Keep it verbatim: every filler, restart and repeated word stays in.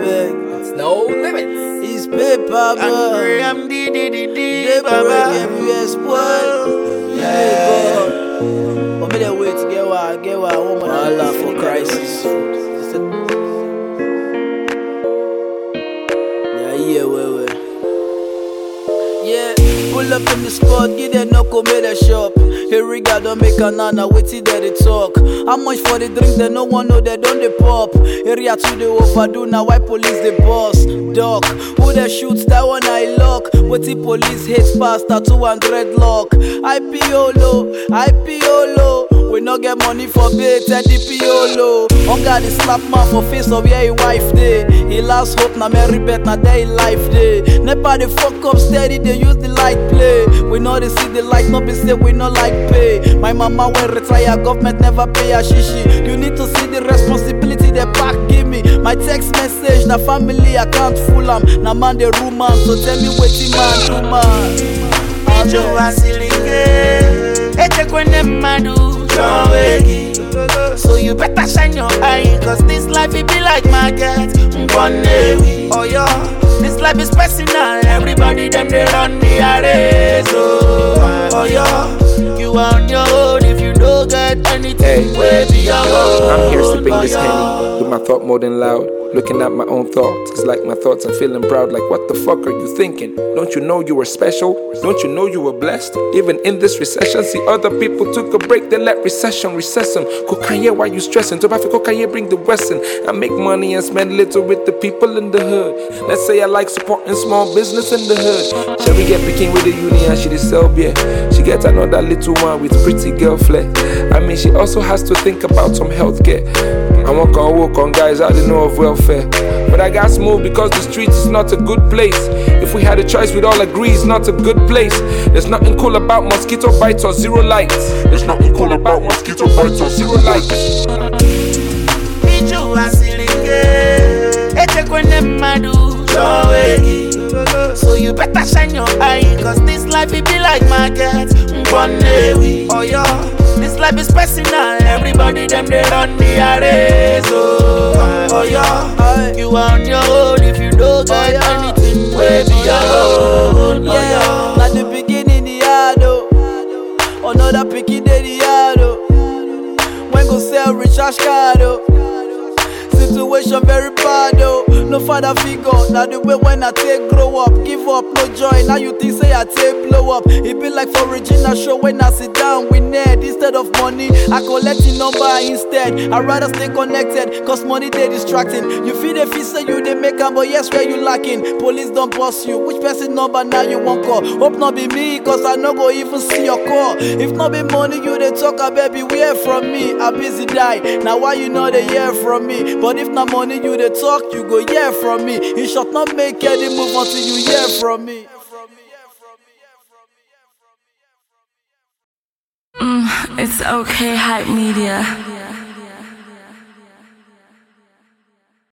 beg. It's no limits. It's paper, bro. I'm D D D D, They Baba. break everywhere, spoil. Yeah, God. But me that way to get what I get what I want, man. Allah for crisis. Yeah, yeah, wait, wait. Yeah, pull up in the spot, give them no come at the shop. Here we got don't make a nana, wait till they talk. How much for the drink, they no one know they don't they pop. Area to the overdo, now why police the boss? Dog, who they shoots, that one I lock. What the police hits past, that two hundred lock. I P O low, I P O low. We no get money for bait, Teddy Piolo. On God, the slap man for face of yeah, he wife day. He last hope, na merry bet, na day life day. Nepa the fuck up steady, they use the light play. We know they see the light, no be say we no like pay. My mama when retire, government never pay a shishi. You need to see the responsibility they back give me. My text message, na family account full am. Na man the room man, so tell me what the man do man. Ijo wasilinge, eche kwene madu. So you better shine your eye, cause this life it be like market. Oh yeah, this life is personal. Everybody them they run the race. Oh, oh yeah, you are on your own if you don't get anything. Hey, be your own. I'm here sipping this Henny with my thought more than loud. Looking at my own thoughts, it's like my thoughts I'm feeling proud. Like what the fuck are you thinking? Don't you know you were special? Don't you know you were blessed? Even in this recession, see other people took a break, they let recession recess them. Kokaye, why you stressing? Tobafi Kokaye bring the Western. I make money and spend little with the people in the hood. Let's say I like supporting small business in the hood. Shall we get picking with the uni and she dey sell beer? She get another little one with pretty girl flair. I mean she also has to think about some healthcare. I walk on walk on guys I don't know of welfare. But I got smooth because the streets is not a good place. If we had a choice we'd all agree it's not a good place. There's nothing cool about mosquito bites or zero lights. There's nothing cool about mosquito bites or zero lights. Ijo wasilinge, eche kwene madu. So you better shine your eye, cause this life it be like market. Oh yeah, this life is personal. Everybody them they run the race. Oh, oh yeah, you are on your own if you don't get anything. Where be your own? Oh yeah, not the beginning the yard oh. Another picking the yard oh. When go sell recharge card oh. Situation very bad oh. No father figure, now the way when I take grow up. Give up, no joy, now you think say I take blow up. It be like for Regina show when I sit down with Ned. Instead of money, I collect the number instead. I rather stay connected, cause money they distracting. You feel the feel say you they make am, but yes where you lacking. Police don't boss you, which person number now you won't call? Hope not be me, cause I no go even see your call. If not be money you they talk a baby, we hear from me. I busy die, now why you know they hear from me? But if not money you they talk, you go hear from me. You should not make any move until you hear from me. Mm, it's okay, Hype Media.